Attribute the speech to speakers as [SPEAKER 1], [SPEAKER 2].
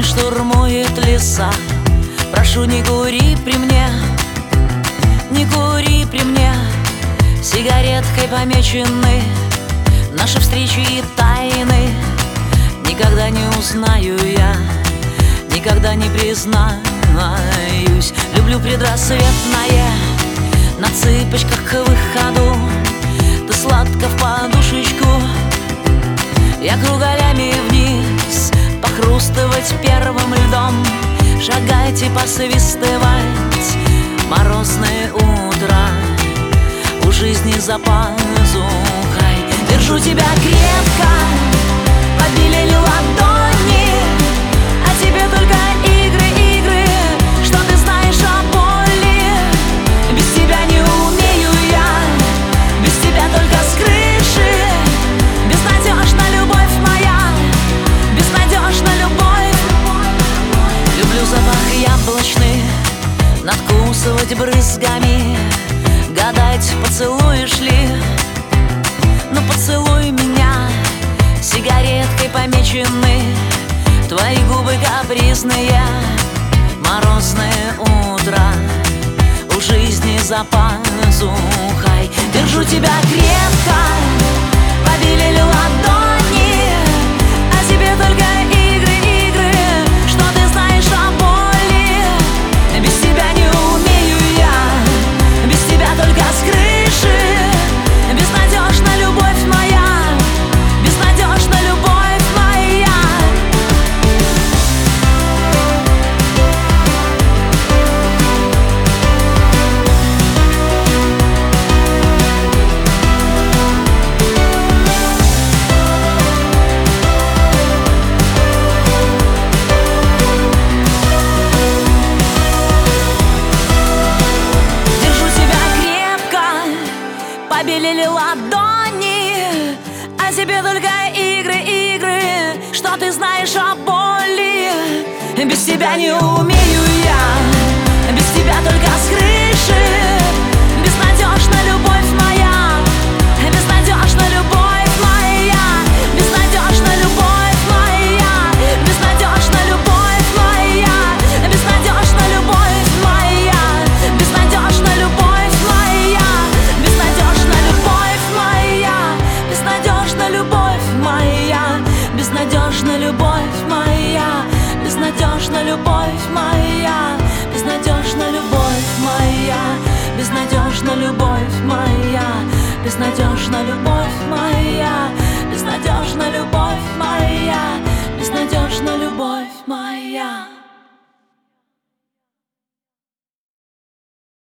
[SPEAKER 1] штурмует леса. Прошу, не кури при мне, не кури при мне. Сигареткой помечены наши встречи и тайны. Никогда не узнаю я, никогда не признаюсь. Люблю предрассветное, на цыпочках к выходу. Ты сладко в подушечку, я кругалями вниз, похрустывать первым льдом. Шагайте, посвистывать, морозное утро, у жизни за пазухой. Держу тебя крепко, побелели ладони, а тебе только игры, игры. Что ты знаешь о боли? Без тебя не умею я, без тебя только с крыши. Безнадежна любовь моя, безнадежна любовь. Люблю запах яблочный, надкусывать брызгами, гадать, поцелуешь ли. Ну поцелуй меня, сигареткой помечены твои губы капризные. Морозное утро, у жизни за пазухой. Держу тебя крепко, побелели ладони, а тебе только игры, игры. Что ты знаешь о боли? Без тебя не умею я, без тебя только с крыши. Безнадежна любовь моя, безнадежна любовь моя. Держу тебя крепко, побелели ладони, а тебе только игры, игры. Что ты знаешь о боли? Без тебя не умею я, без тебя только с крыши. Безнадежна любовь моя, безнадежна любовь моя, безнадежна любовь моя, безнадежна любовь моя, безнадежна любовь моя, безнадежна любовь моя, безнадежна любовь моя, безнадежна любовь моя, безнадежна любовь моя, безнадежна любовь моя, безнадежна любовь моя.